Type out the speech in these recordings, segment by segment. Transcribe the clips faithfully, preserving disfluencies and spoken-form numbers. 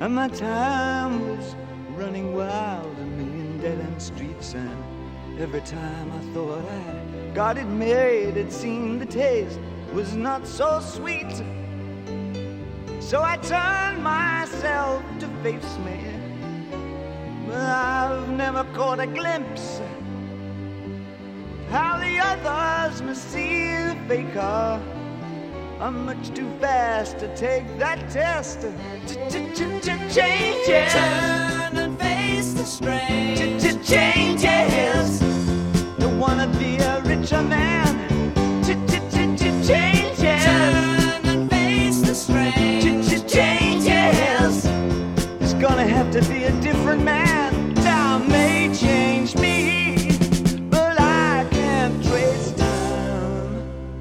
and my time was running wild, a million dead-end streets, and every time I thought I got it made, it seemed the taste was not so sweet. So I turned myself to face me, but I've never caught a glimpse how the others must see the faker. I'm much too fast to take that test. Changes. Turn and face the strain. Changes. Don't wanna be a richer man. Changes. Turn and face the strain. Changes. It's gonna have to be a different man. Time may change me, but I can't trace time.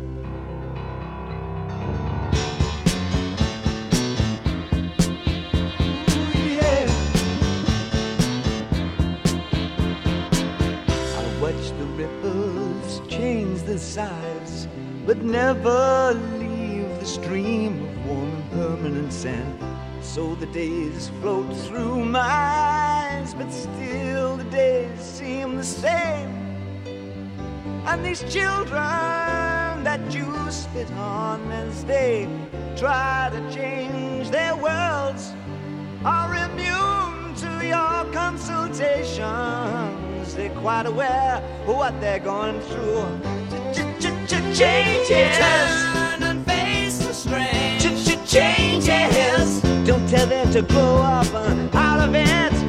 Ooh, yeah. I watch the ripples change the size, but never leave the stream of warm and permanent sand. So the days float through my eyes, but still the days seem the same. And these children that you spit on as they try to change their worlds are immune to your consultations. They're quite aware of what they're going through. Changes. Turn and face the strain. Changes. Don't tell them to grow up out of it.